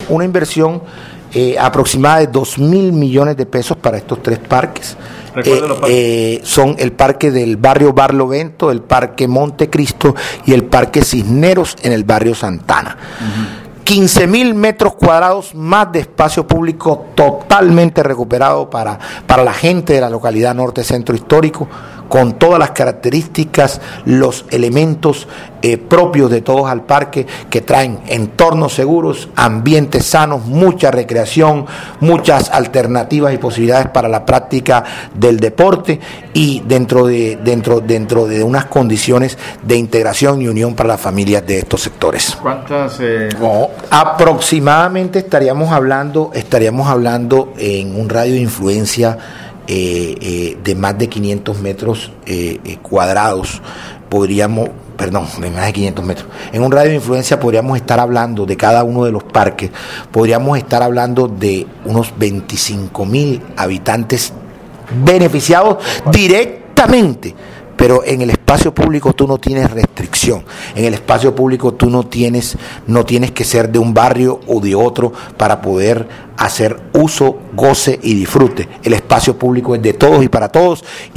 una inversión aproximada de 2.000 millones de pesos para estos 3 parques. Son el parque del barrio Barlovento, el parque Montecristo y el parque Cisneros en el barrio Santana. 15.000 metros cuadrados más de espacio público totalmente recuperado para la gente de la localidad Norte Centro Histórico, con todas las características, los elementos propios de todos al parque, que traen entornos seguros, ambientes sanos, mucha recreación, muchas alternativas y posibilidades para la práctica del deporte, y dentro de unas condiciones de integración y unión para las familias de estos sectores. ¿Cuántas? Aproximadamente estaríamos hablando en un radio de influencia de más de 500 metros cuadrados, de más de 500 metros. En un radio de influencia podríamos estar hablando de cada uno de los parques, podríamos estar hablando de unos 25.000 habitantes beneficiados directamente. Pero en el espacio público tú no tienes restricción. En el espacio público tú no tienes que ser de un barrio o de otro para poder hacer uso, goce y disfrute. El espacio público es de todos y para todos.